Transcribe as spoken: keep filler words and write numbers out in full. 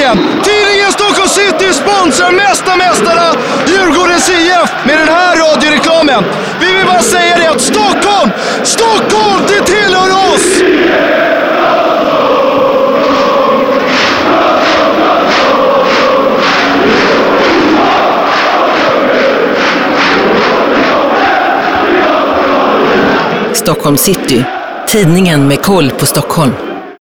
tidningen. Tidningen Stockholm City sponsrar Mästarmästarna Djurgårdens I F med den här radioreklamen. Vi vill bara säga det att Stockholm, Stockholm, det tillhör oss! Stockholm City, tidningen med koll på Stockholm.